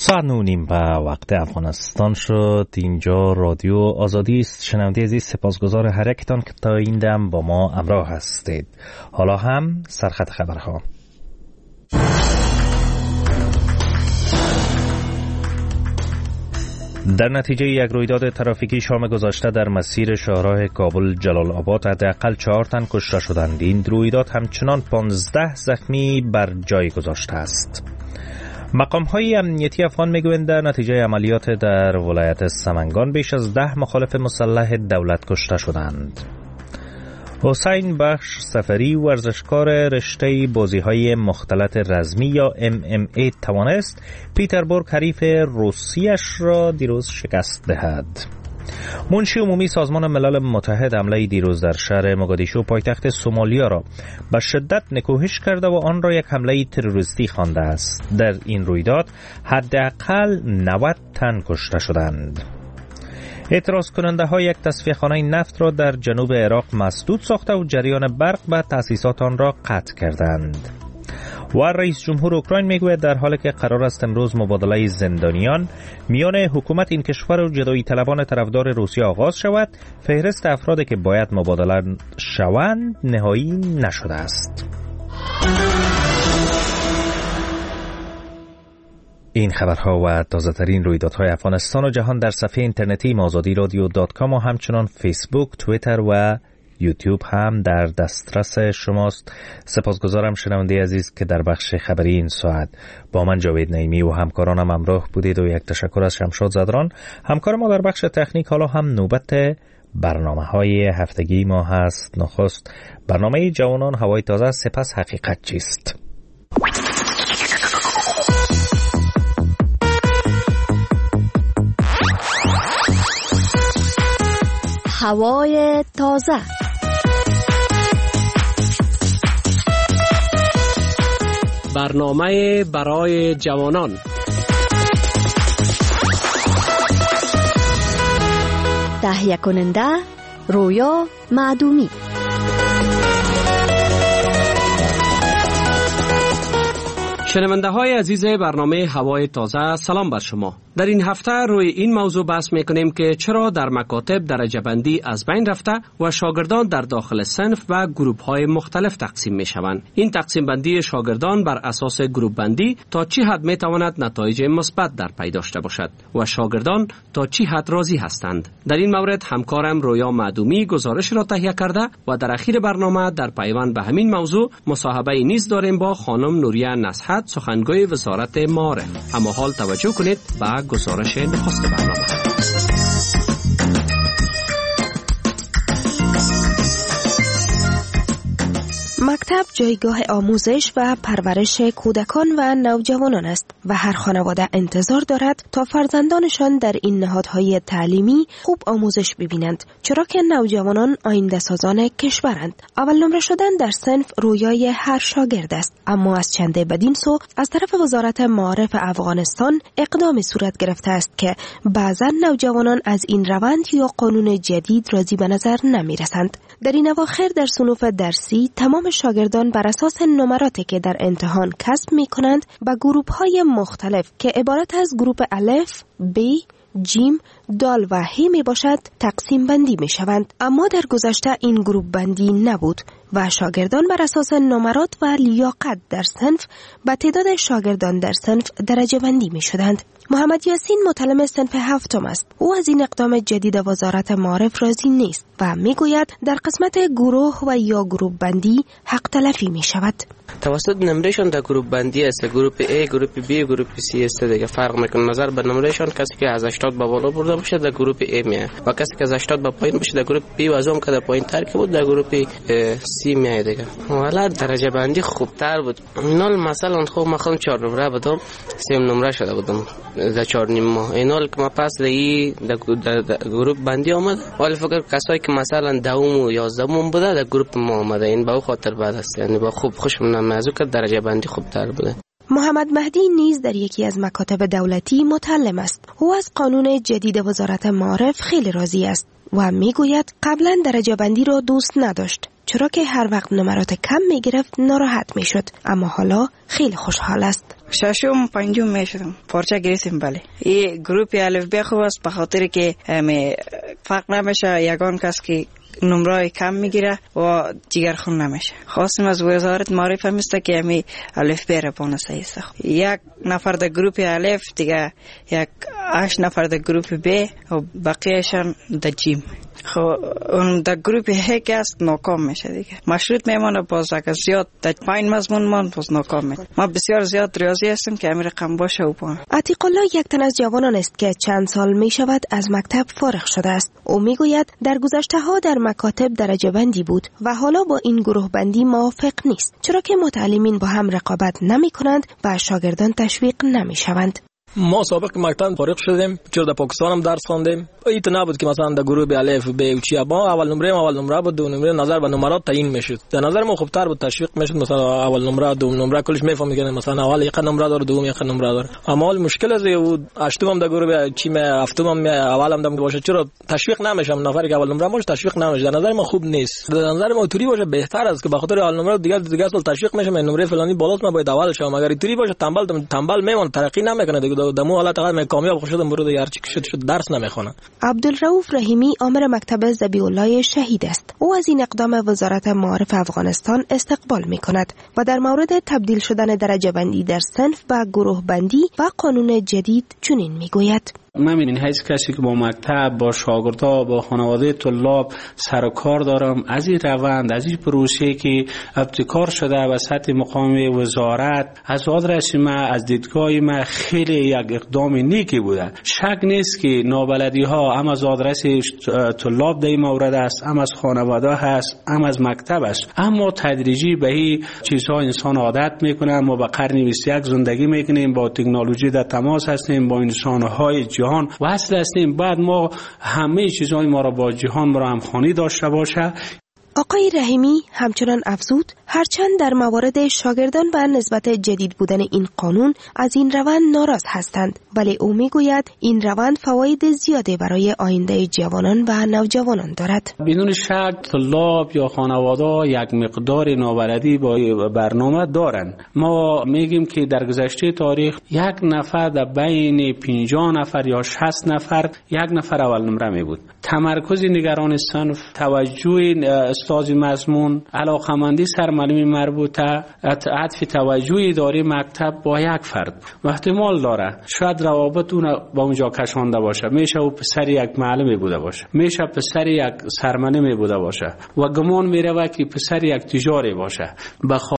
ساعت 9:30 به وقت افغانستان شد. اینجا رادیو آزادی است. شنونده عزیز، سپاسگزار هر یکتان که تا این دم با ما همراه هستید. حالا هم سرخط خبرها. در نتیجه یک رویداد ترافیکی شام گذشته در مسیر شاهراه کابل جلال آباد حداقل 4 تن کشته شدند. این رویداد همچنان 15 زخمی بر جای گذاشته است. مقام‌های امنیتی افغان میگویند در نتیجه عملیات در ولایت سمنگان بیش از 10 مخالف مسلح دولت کشته شدند. حسین بخش سفری، ورزشکار رشته بازی‌های مختلط رزمی یا MMA، توانست پیتربورگ حریف روسیش را دیروز شکست دهد. منشی عمومی سازمان ملل متحد حمله دیروز در شهر موگادیشو پایتخت سومالیا را به شدت نکوهش کرده و آن را یک حمله تروریستی خوانده است. در این رویداد حداقل 90 تن کشته شدند. اعتراض کننده ها یک تصفیه خانه نفت را در جنوب عراق مسدود ساخته و جریان برق به تأسیسات آن را قطع کردند. و رئیس جمهور اوکراین میگوید در حالی که قرار است امروز مبادله زندانیان میان حکومت این کشور و جدایی طلبان طرفدار روسیه آغاز شود، فهرست افرادی که باید مبادله شوند نهایی نشده است. این خبرها و تازه‌ترین رویدادهای افغانستان و جهان در صفحه اینترنتی azadiradio.com و همچنان فیسبوک، توییتر و یوتیوب هم در دسترس شماست. سپاسگزارم شنونده عزیز که در بخش خبری این ساعت با من جاوید نعیمی و همکارانم همراه بودید و یک تشکر از شمشاد زدران همکار ما در بخش تکنیک. حالا هم نوبت برنامه‌های هفتگی ما هست. نخست برنامه جوانان هوای تازه، سپس حقیقت چیست. هوای تازه. برنامه برای جوانان. تهیه کننده رویا معدومی. شنونده های عزیز برنامه هوای تازه، سلام بر شما. در این هفته روی این موضوع بحث میکنیم که چرا در مکاتب درجه بندی از بین رفته و شاگردان در داخل صنف و گروپ های مختلف تقسیم میشوند. این تقسیم بندی شاگردان بر اساس گروپ بندی تا چی حد میتواند نتایج مثبت در پی داشته باشد و شاگردان تا چی حد راضی هستند. در این مورد همکارم رویا معدومی گزارش را تهیه کرده و در اخیر برنامه در پیوند به همین موضوع مصاحبه نیز داریم با خانم نوریه نصحت، سخنگوی وزارت معارف. اما حال توجه کنید به گزارش نخست برنامه. مکتب جایگاه آموزش و پرورش کودکان و نوجوانان است و هر خانواده انتظار دارد تا فرزندانشان در این نهادهای تعلیمی خوب آموزش ببینند، چرا که نوجوانان آینده سازان کشورند. اول نمره شدن در صنف رویای هر شاگرد است، اما از چند بدین سو از طرف وزارت معارف افغانستان اقدامی صورت گرفته است که بعضا نوجوانان از این روند یا قانون جدید راضی به نظر نمی رسند. در این اواخر در صنوف درسی تمام شاگردان بر اساس نمراتی که در امتحان کسب می کنند به گروپ های مختلف که عبارت از گروپ الف، ب، جیم، دال و ه می باشد تقسیم بندی می شوند. اما در گذشته این گروپ بندی نبود و شاگردان بر اساس نمرات و لیاقت در صنف به تعداد شاگردان در صنف درجه بندی می شدند. محمد یاسین متعلم صنف هفتم است. او از این اقدام جدید وزارت معارف راضی نیست و می گوید در قسمت گروه و یا گروپ بندی حق تلفی می شود. توسط نمرهشان در گروپ بندی است، گروپ A، گروپ B، گروپ C است. دیگه فرق میکنه نظر به نمرهشان. کسی که از 80 به بالا برده باشه در گروپ A میاد و کسی که از 80 به پایین باشه در گروپ B و از اون که در پایین تر که بود در گروپ C میاد دیگه. والا درجه بندی خوبتر بود. اینال مثلا خب من خودم 4 نمره بودم، 3 نمره شده بودم در 4 نیم ماه. اینال که ما پس در گروپ بندی آمد، ولی فکر کسایی که مثلا دوم و 11 بوده در گروپ ما آمده. این به خاطر بعد است، یعنی با خوب خوشم موضوع که درجه بندی خوبتر بوده. محمد مهدی نیز در یکی از مکاتب دولتی متعلم است. او از قانون جدید وزارت معارف خیلی راضی است و میگوید قبلا درجه بندی را دوست نداشت، چرا که هر وقت نمرات کم میگرفت ناراحت میشد، اما حالا خیلی خوشحال است. ششم پنجم میشدم پارچه گرفتیم. بله این گروپ الف ب خوب است به خاطر که فرق نمیشه، یگان کس که نمره کم میگیره و دیگر خون نمیشه. خواستیم از وزارت معرفی میسته که همی الف ب را بانسته است. یک نفر در گروپ الف دیگه، یک 8 نفر در گروپ ب و بقیهشان در جیم. خب اون در گروپ هک است ناکام میشه دیگه. مشروط میمونه باز اگر زیاد در 5 مضمون من باز ناکام میشه. ما بسیار زیاد ریاضی هستیم که امیر رقم باشه و پان. عتیق الله یک تن از جوانان است که چند سال میشود از مکتب فارغ شده است. او میگوید در گذشته ها در مکاتب درجه بندی بود و حالا با این گروه بندی موافق نیست، چرا که متعلمین با هم رقابت نمی کنند و شاگردان تشویق نمی شوند. ما سابق مکتب فارغ شدیم، چرا در پاکستان هم درس خواندیم. ایت نبود که مثلا در گروه الف ب و چی با اول نمره بود، دو نمره نظر به نمرات تعیین میشد. در نظر ما خوبتر بود، تشویق میشد. مثلا اول نمره دوم نمره کلش میفهمید، مثلا اول یک نمره داره دوم یک نمره داره. اما مشکل از او هشتم هم در گروه چی هفتم هم اول هم باشه، چرا تشویق نمیشم؟ نفری که اول نمره باشه تشویق نمیشه. در نظر ما خوب نیست. در نظر ما توری باشه بهتر است که به خاطر اول نمره دیگه سال تشویق میشه. من نمره فلانی بالاست، ما باید اول شم. اگر توری باشه تنبل میمونه، ترقی نمیکنه دیگه. دمو حالت فقط کامیاب شدم برو هر چی شد درس نمیخونه. عبدالرؤوف رحیمی آمر مکتب ذبیح الله شهید است. او از این اقدام وزارت معارف افغانستان استقبال میکند و در مورد تبدیل شدن درجه بندی در صنف به گروه بندی و قانون جدید چنین میگوید: من این هیچ کسی که با مکتب، با شاگردها، با خانواده طلاب سر و کار دارم، از این روند، از این پروسه که ابتکار شده و سطح مقام وزارت از آدرس ما، از دیدگاه ما خیلی یک اقدام نیکی بوده. شک نیست که نابلدی ها هم از آدرس طلاب در این مورد است، هم از خانواده هست، هم از مکتب است. اما تدریجی به این چیزها انسان عادت میکنه. ما به قرن 21 زندگی میکنیم، با تکنولوژی در تماس هستیم، با انسان‌های جهان وصل هستیم. بعد ما همه چیزهای ما را با جهان ما را همخوانی داشته باشه. آقای رحیمی همچنان افزود هرچند در موارد شاگردان به نسبت جدید بودن این قانون از این روند ناراض هستند، ولی او میگوید این روند فواید زیاده برای آینده جوانان و نوجوانان دارد. بدون شک طلاب یا خانواده یک مقدار نابلدی با برنامه دارند. ما میگیم که در گذشته تاریخ یک نفر در بین 50 نفر یا 60 نفر یک نفر اول نمره می بود. تمرکز نگران صنف، توجه استاد مضمون، علاقمندی سرمعلم مربوطه، عطف توجه اداره مکتب با یک فرد و احتمال داره شاید روابط اون با اونجا کشانده باشه. میشه او پسر یک معلم بوده باشه، میشه پسر یک سرمعلم بوده باشه و گمان میره که پسر یک تجاری باشه.